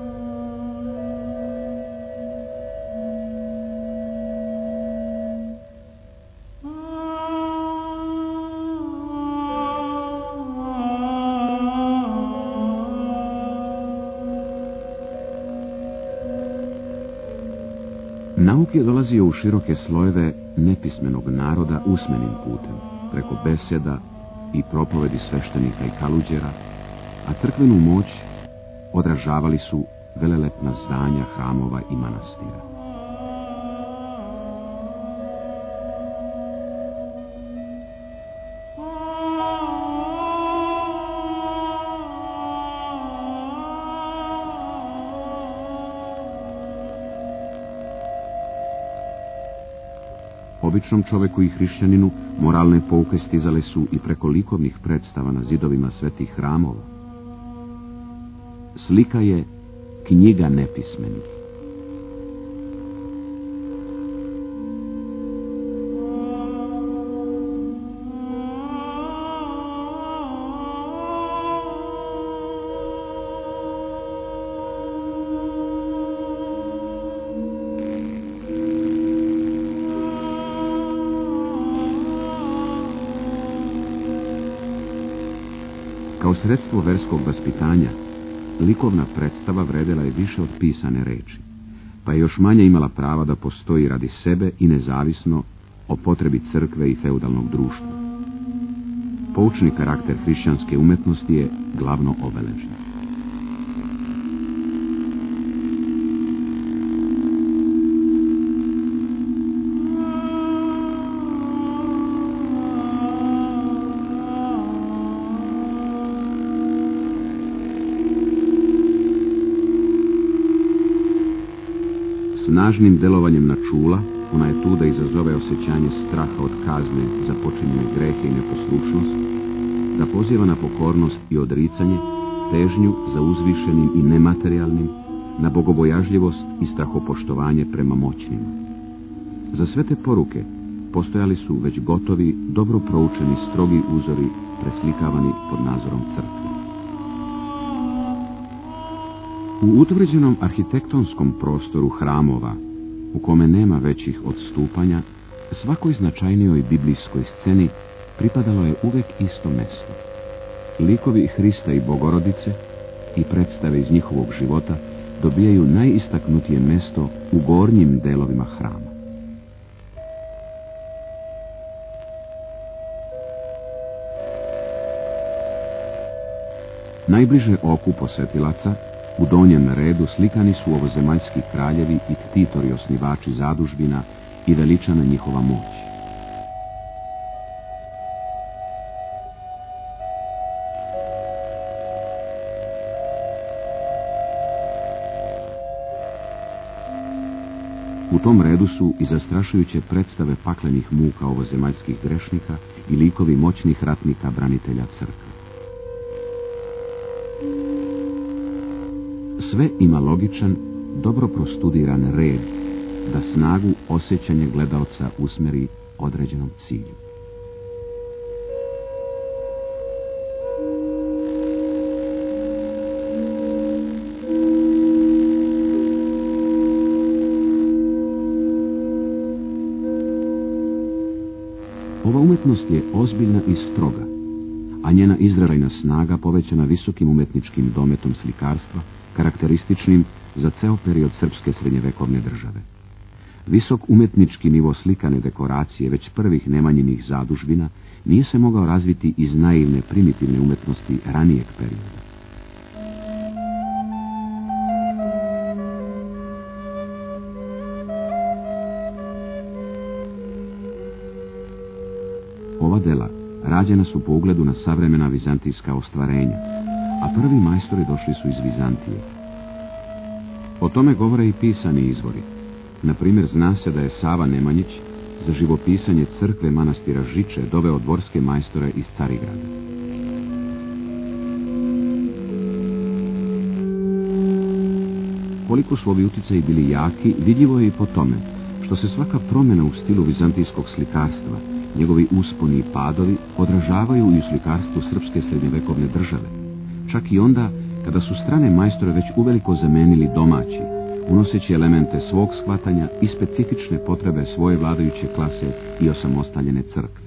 Nauk je dolazio u široke slojeve nepismenog naroda usmenim putem, preko beseda i propovedi sveštenika i kaluđera, a crkvenu moć odražavali su velelepna zdanja hramova i manastira. običnom čoveku i hrišćaninu moralne pouke stizale su i preko likovnih predstava na zidovima svetih hramova. Slika je knjiga nepismenih. Kao sredstvo verskog vaspitanja, likovna predstava vredela je više od pisane reči, pa je još manje imala prava da postoji radi sebe i nezavisno o potrebi crkve i feudalnog društva. Poučni karakter hrišćanske umetnosti je glavno obeležje. Snažnim delovanjem na čula, ona je tu da izazove osjećanje straha od kazne za počinjene grehe i neposlušnost, da poziva na pokornost i odricanje, težnju za uzvišenim i nematerijalnim, na bogobojažljivost i strahopoštovanje prema moćnima. Za sve te poruke postojali su već gotovi, dobro proučeni, strogi uzori preslikavani pod nadzorom crkve. U utvrđenom arhitektonskom prostoru hramova, u kome nema većih odstupanja, svakoj značajnijoj biblijskoj sceni pripadalo je uvek isto mesto. Likovi Hrista i Bogorodice i predstave iz njihovog života dobijaju najistaknutije mesto u gornjim delovima hrama. Najbliže oku posetilaca u donjem redu slikani su ovozemaljski kraljevi i ktitori osnivači zadužbina i veličana njihova moć. U tom redu su i zastrašujuće predstave paklenih muka ovozemaljskih grešnika i likovi moćnih ratnika branitelja crkve. Sve ima logičan, dobro prostudiran red, da snagu osjećanja gledaoca usmeri određenom cilju. Ova umetnost je ozbiljna i stroga, a njena izražajna snaga povećana visokim umetničkim dometom slikarstva, karakterističnim za ceo period srpske srednjevekovne države. Visok umetnički nivo slikane dekoracije već prvih nemanjenih zadužbina nije se mogao razviti iz naivne primitivne umetnosti ranijeg perioda. Ova dela rađena su po ugledu na savremena vizantijska ostvarenja, a prvi majstori došli su iz Vizantije. O tome govore i pisani izvori. Na primjer, zna se da je Sava Nemanjić za živopisanje crkve manastira Žiče doveo dvorske majstore iz Carigrada. Koliko su ovi uticaji bili jaki, vidljivo je i po tome što se svaka promjena u stilu vizantijskog slikarstva, njegovi usponi i padovi, odražavaju i u slikarstvu srpske srednjevekovne države, čak i onda kada su strane majstore već uveliko zamenili domaći, unoseći elemente svog shvatanja i specifične potrebe svoje vladajuće klase i osamostaljene crkve.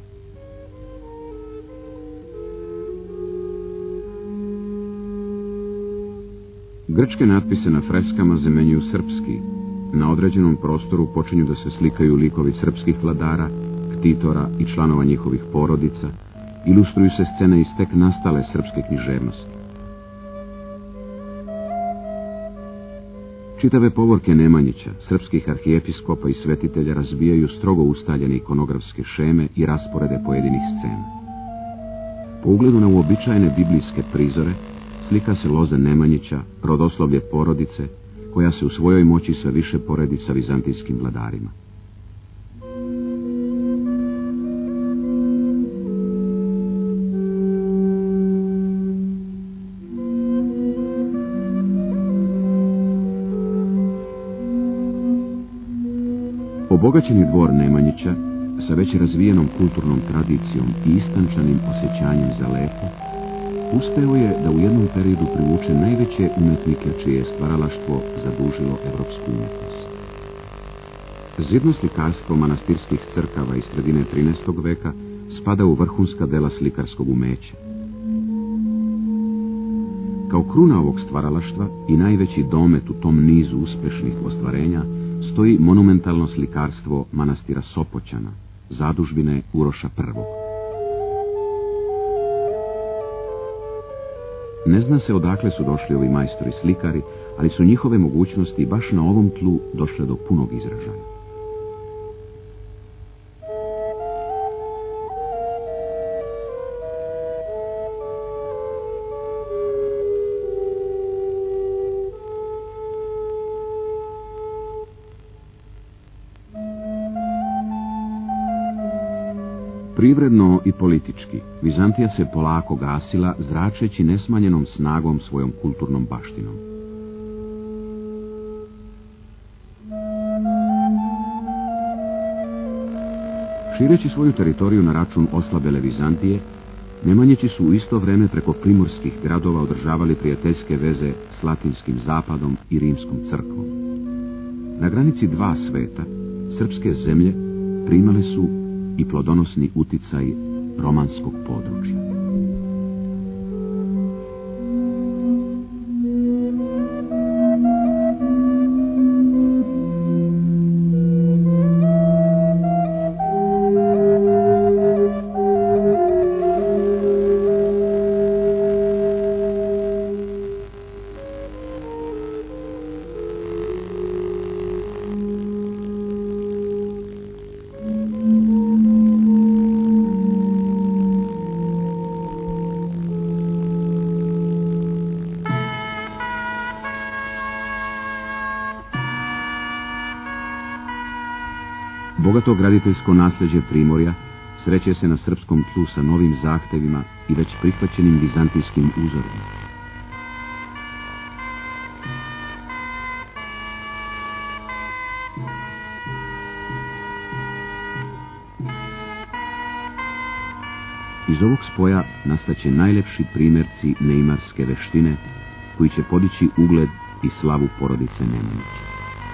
Grčke natpise na freskama zamenjuju srpski. Na određenom prostoru počinju da se slikaju likovi srpskih vladara, ktitora i članova njihovih porodica, ilustruju se scene iz tek nastale srpske književnosti. Čitave povorke Nemanjića, srpskih arhijepiskopa i svetitelja razbijaju strogo ustaljene ikonografske šeme i rasporede pojedinih scena. Po ugledu na uobičajene biblijske prizore slika se loza Nemanjića, rodoslovlje porodice, koja se u svojoj moći sve više poredi sa vizantijskim vladarima. Obogaćeni dvor Nemanjića, sa već razvijenom kulturnom tradicijom i istančanim osjećanjem za lepo, uspeo je da u jednom periodu privuče najveće umetnike čije je stvaralaštvo zadužilo evropsku umjetnost. Zidno slikarstvo manastirskih crkava iz sredine trinaestog veka spada u vrhunska dela slikarskog umeća. Kao kruna ovog stvaralaštva i najveći domet u tom nizu uspešnih ostvarenja stoji monumentalno slikarstvo manastira Sopoćana, zadužbine Uroša prvog. Ne zna se odakle su došli ovi majstori slikari, ali su njihove mogućnosti baš na ovom tlu došle do punog izražaja. Privredno i politički, Vizantija se polako gasila, zračeći nesmanjenom snagom svojom kulturnom baštinom. Šireći svoju teritoriju na račun oslabele Vizantije, Nemanjići su u isto vreme preko primorskih gradova održavali prijateljske veze s latinskim zapadom i rimskom crkvom. Na granici dva sveta, srpske zemlje primale su i plodonosni uticaj romanskog područja. Bogato graditeljsko nasljeđe Primorja sreće se na srpskom tlu sa novim zahtevima i već prihvaćenim vizantijskim uzorima. Iz ovog spoja nastaće najlepši primjerci neimarske veštine koji će podići ugled i slavu porodice Nemanjića.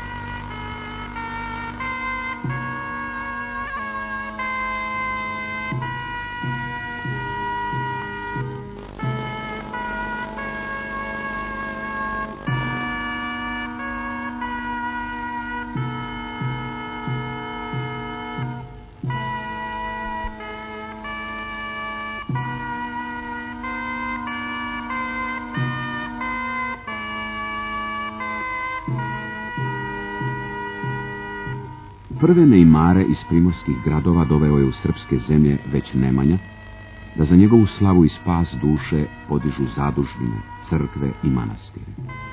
Prve neimare iz primorskih gradova doveo je u srpske zemlje već Nemanja, da za njegovu slavu i spas duše podižu zadužbine, crkve i manastire.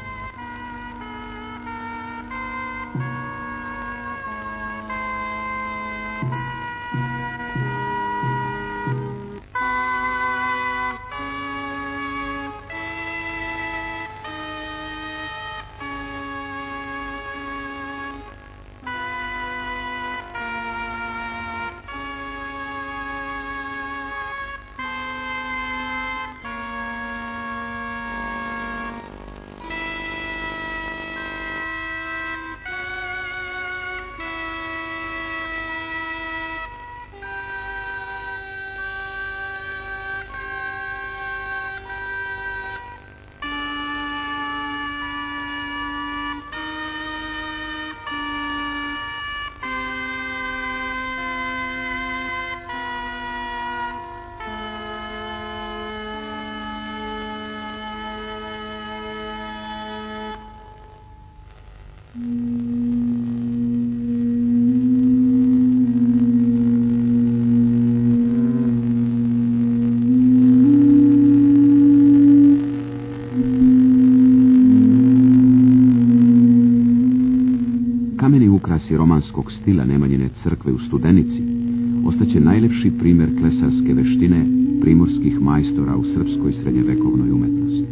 Kameni ukrasi romanskog stila Nemanjine crkve u Studenici ostaće najlepši primjer klesarske veštine primorskih majstora u srpskoj srednjevekovnoj umetnosti.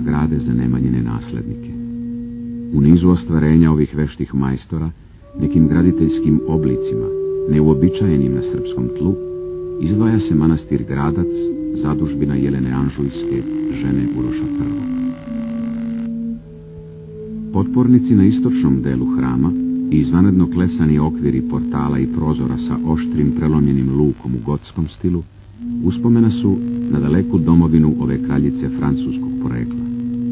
grade za nemanjene naslednike. U nizu ostvarenja ovih veštih majstora, nekim graditeljskim oblicima, neuobičajenim na srpskom tlu, izdvaja se manastir Gradac, zadužbina Jelene Anžujske, žene Uroša prvog. Potpornici na istočnom delu hrama i izvanredno klesani okviri portala i prozora sa oštrim prelomljenim lukom u gotskom stilu uspomena su na daleku domovinu ove kraljice francuskog porekla.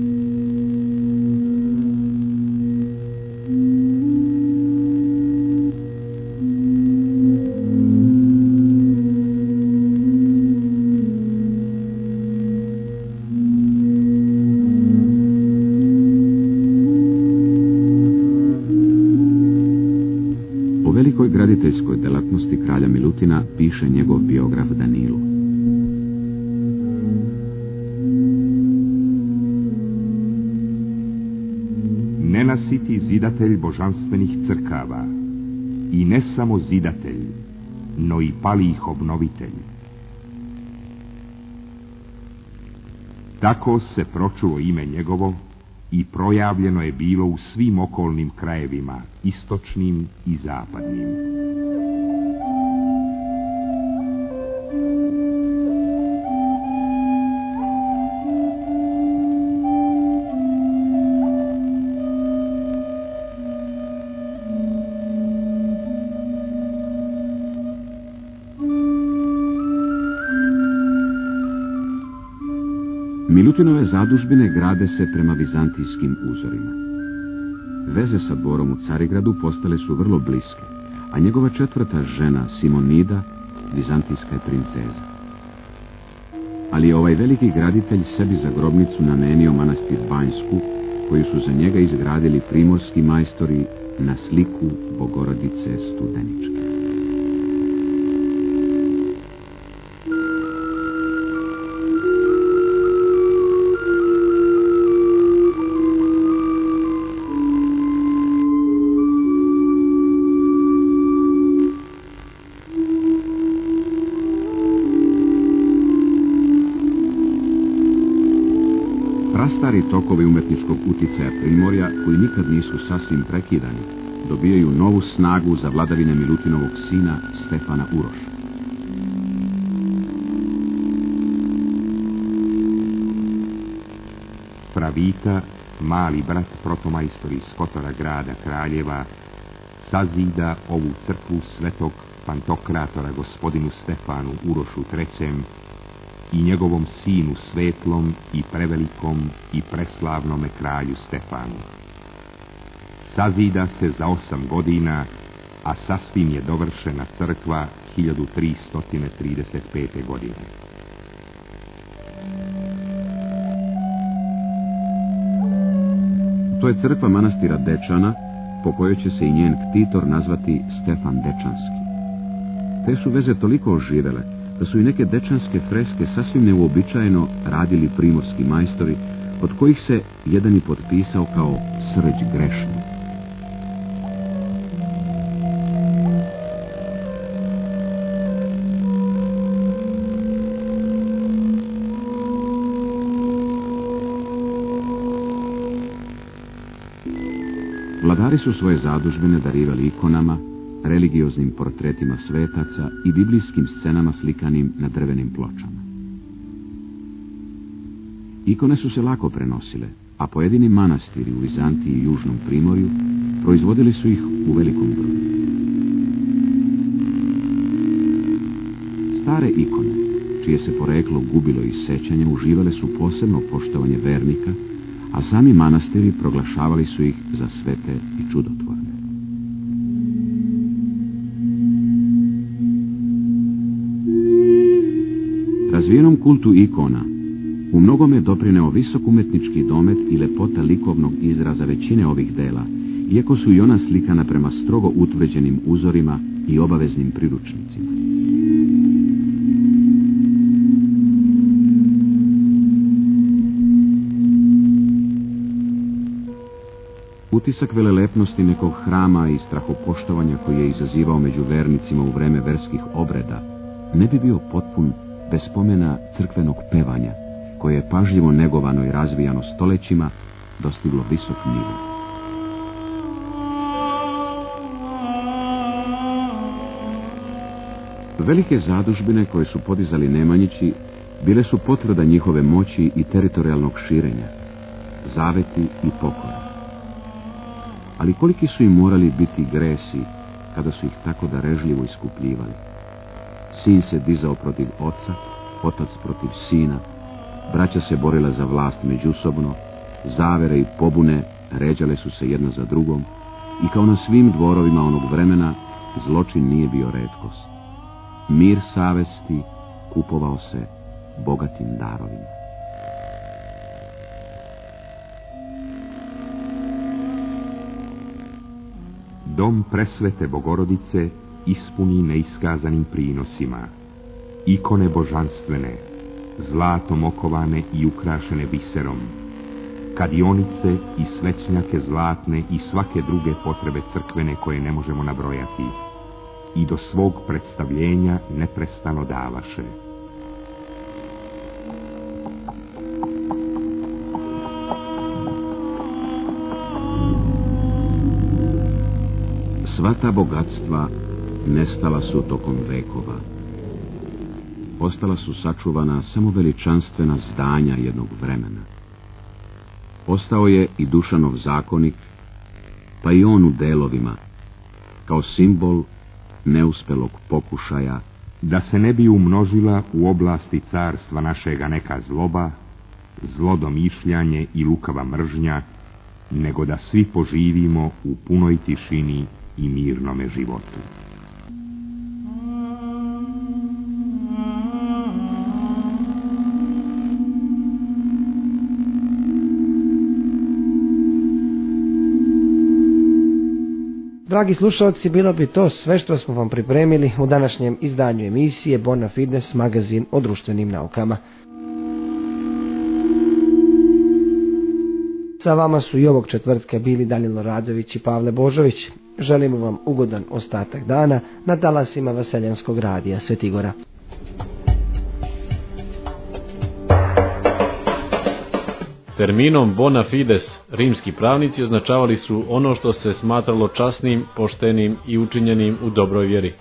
Graditeljskoj delatnosti kralja Milutina piše njegov biograf Danilo. Nenasiti zidatelj božanstvenih crkava, i ne samo zidatelj, no i palih obnovitelj. Tako se pročulo ime njegovo i projavljeno je bilo u svim okolnim krajevima, istočnim i zapadnim. Milutinove zadužbine grade se prema vizantijskim uzorima. Veze sa dvorom u Carigradu postale su vrlo bliske, a njegova četvrta žena, Simonida, vizantijska je princeza. Ali je ovaj veliki graditelj sebi za grobnicu namenio manastir Banjsku, koju su za njega izgradili primorski majstori na sliku Bogorodice Studeničke. Prastari tokovi umetničkog uticaja Primorja, koji nikad nisu sasvim prekidani, dobijaju novu snagu za vladavine Milutinovog sina Stefana Uroša. Pravita, mali brat protomajstor iz Kotora grada Kraljeva, sazida ovu crkvu svetog Pantokratora gospodinu Stefanu Urošu trećem i njegovom sinu svetlom i prevelikom i preslavnome kralju Stefanu. Sazida se za osam godina, a sasvim je dovršena crkva hiljadu tristo trideset pete. godine. To je crkva manastira Dečana, po kojoj će se i njen ktitor nazvati Stefan Dečanski. Te su veze toliko oživele da su i neke dečanske freske sasvim neuobičajeno radili primorski majstori, od kojih se jedan i potpisao kao Srđ Grešni. Vladari su svoje zadužbine darivali ikonama, religioznim portretima svetaca i biblijskim scenama slikanim na drvenim pločama. Ikone su se lako prenosile, a pojedini manastiri u Vizantiji i Južnom Primorju proizvodili su ih u velikom broju. Stare ikone, čije se poreklo gubilo iz sećanja, uživale su posebno poštovanje vernika, a sami manastiri proglašavali su ih za svete i čudotvorne. Razvijenom kultu ikona u mnogome doprineo visok umetnički domet i lepota likovnog izraza većine ovih dela, iako su i ona slikana prema strogo utvrđenim uzorima i obaveznim priručnicima. Utisak velelepnosti nekog hrama i strahopoštovanja koji je izazivao među vernicima u vreme verskih obreda ne bi bio potpun bez spomena crkvenog pevanja, koje je pažljivo negovano i razvijano stoljećima dostiglo visok nivo. Velike zadužbine koje su podizali Nemanjići bile su potvrda njihove moći i teritorijalnog širenja, zaveti i pokora. Ali koliki su im morali biti gresi kada su ih tako darežljivo iskupljivali. Sin se dizao protiv oca, otac protiv sina, braća se borila za vlast međusobno, zavere i pobune ređale su se jedna za drugom i kao na svim dvorovima onog vremena zločin nije bio retkost. Mir savesti kupovao se bogatim darovima. Dom presvete Bogorodice ispuni neiskazanim prinosima, ikone božanstvene, zlatom okovane i ukrašene biserom, kadionice i svećnjake zlatne i svake druge potrebe crkvene koje ne možemo nabrojati, i do svog predstavljenja neprestano davaše. Sva ta bogatstva nestala su tokom vekova. Ostala su sačuvana samo veličanstvena zdanja jednog vremena. Ostao je i Dušanov zakonik, pa i on u delovima, kao simbol neuspelog pokušaja da se ne bi umnožila u oblasti carstva našega neka zloba, zlodomišljanje i lukava mržnja, nego da svi poživimo u punoj tišini i mirnome životu. Dragi slušalci, bilo bi to sve što smo vam pripremili u današnjem izdanju emisije Bona Fides, magazin o društvenim naukama. Sa vama su i ovog četvrtka bili Danilo Radović i Pavle Božović. Želimo vam ugodan ostatak dana na talasima Vaseljanskog radija Svetigora. Terminom bona fides rimski pravnici označavali su ono što se smatralo časnim, poštenim i učinjenim u dobroj vjeri.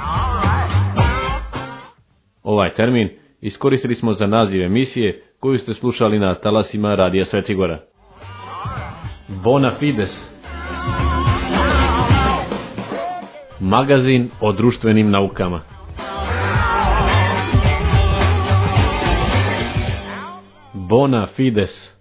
Ovaj termin iskoristili smo za naziv emisije koju ste slušali na talasima radija Svetigora. Bona fides. Magazin o društvenim naukama. Bona fides.